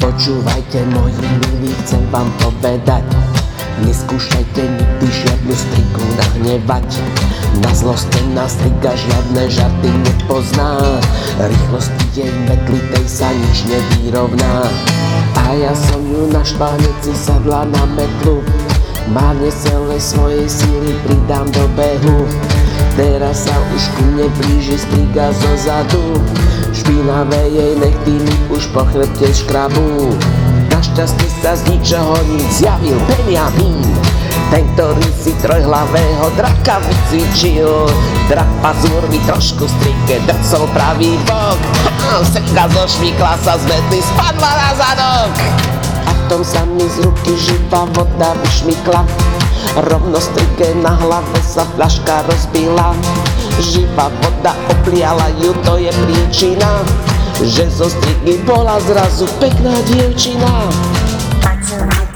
Počúvajte, moji milí, chcem vám povedať, neskúšajte nikdy žiadnu striku nahnevať. Na zlostená strika žiadne žarty nepozná, rýchlosti jej metlitej sa nič nevyrovná. A ja som ju naštval, hneď si sadla na metlu, márne celé svojej síly pridám do behu. Teraz sa už ku mne blíži striga zozadu, špinavé jej nechty mi už po chrbte škrabú. Našťastie sa z ničoho nič zjavil Benjamín, ten, ktorý si trojhlavého draka vycvičil. Drak pazúrmi trošku strike drcol pravý bok, strika zošvíkla sa z metly, spadla na zadok. A v tom sa mi z ruky živá voda vyšmykla, rovno strike na hlave sa fľaška rozbila. Živá voda opliala ju, to je príčina, že zo striky bola zrazu pekná dievčina.